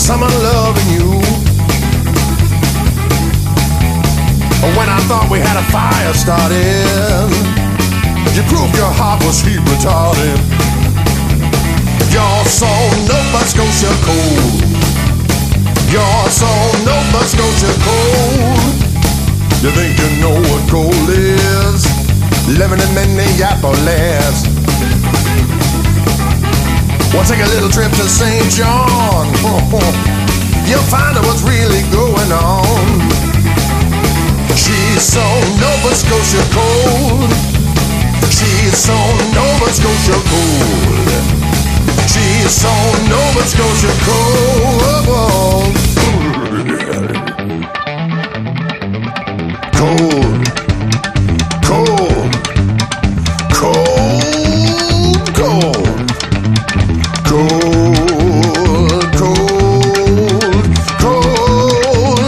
summer loving you. When I thought we had a fire started, you proved your heart was heat retarded. You're so Nova Scotia cold. You're so Nova Scotia cold. You think you know what cold is? Living in Minneapolis. Well, take a little trip to St. John. You'll find out what's really going on. She's so Nova Scotia cold. She's so Nova Scotia cold. She's so Nova Scotia cold. Cold. Cold. Cold. Cold. Cold. Cold. Cold.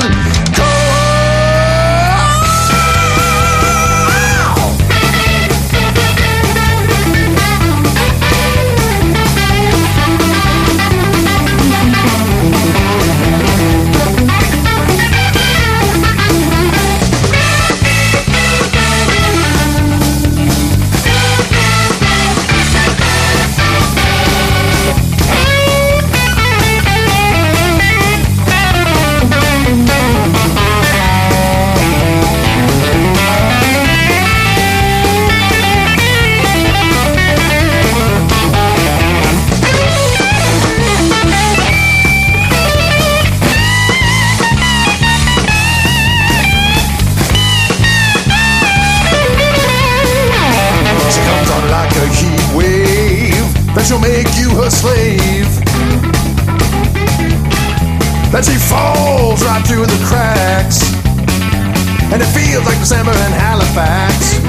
That she'll make you her slave. That she falls right through the cracks, and it feels like December in Halifax.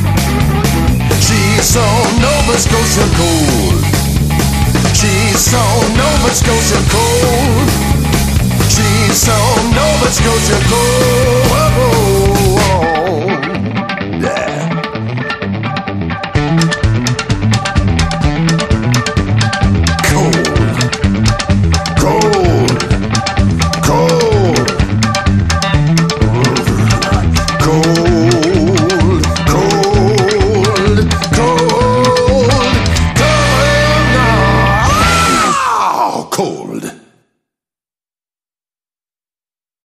She's so Nova Scotia cold. She's so Nova Scotia cold. She's so Nova Scotia cold. Yeah. Cold.